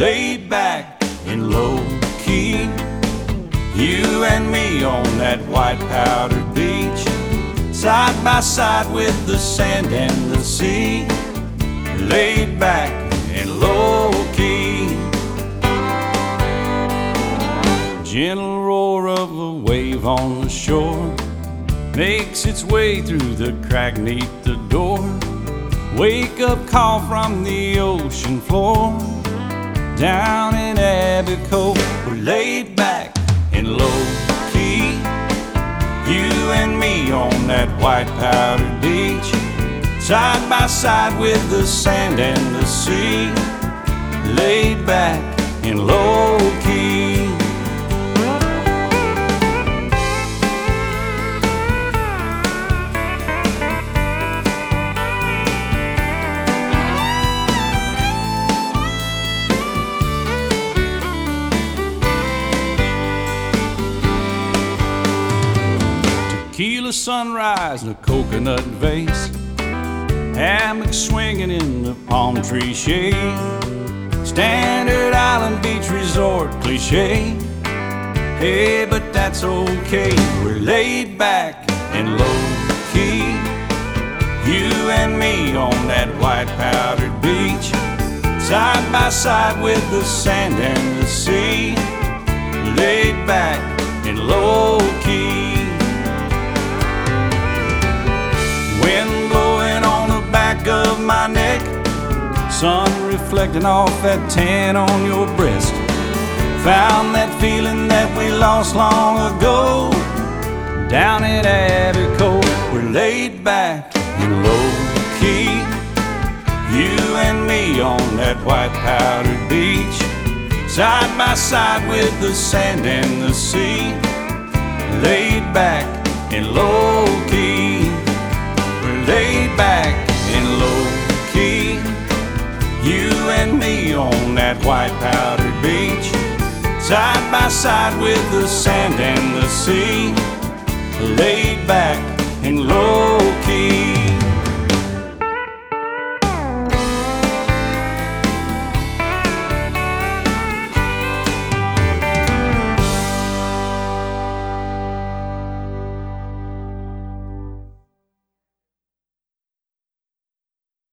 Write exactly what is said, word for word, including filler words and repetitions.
laid back and low key. You and me on that white powdered beach, side by side with the sand and the sea, laid back and low key. Gentle roar of a wave on the shore makes its way through the crack neath the door. Wake up call from the ocean floor. Down in Abaco, we're laid back and low key. You and me on that white powdered beach, side by side with the sand and the sea, laid back and low key. Tequila sunrise in a coconut vase, hammock swinging in the palm tree shade, standard island beach resort cliche. Hey, but that's okay, we're laid back and low key. You and me on that white powdered beach, side by side with the sand and the sea, laid back and low key. Wind blowing on the back of my neck, sun reflecting off that tan on your breast. Found that feeling that we lost long ago. Down at Abaco, we're laid back and low key. You and me on that white powdered beach, side by side with the sand and the sea, laid back and low key. Laid back and low key. You and me on that white powdered beach, side by side with the sand and the sea, laid back and low